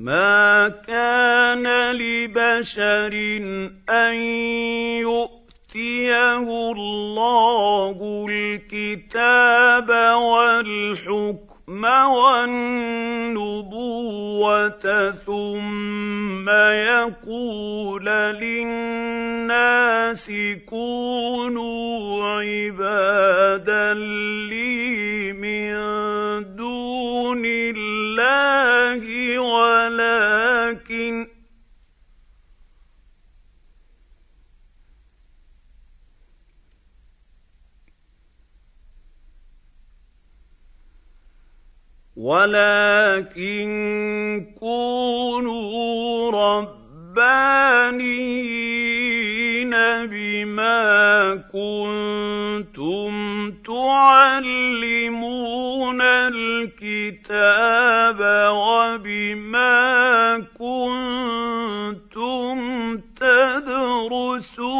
ما كان لبشر أن يؤتيه الله الكتاب والحكم والنبوة ثم يقول للناس كونوا عبادا لي من دون الله ولكن كونوا ربانيين بما كنتم تعلمون الكتاب وبما كنتم تدرسون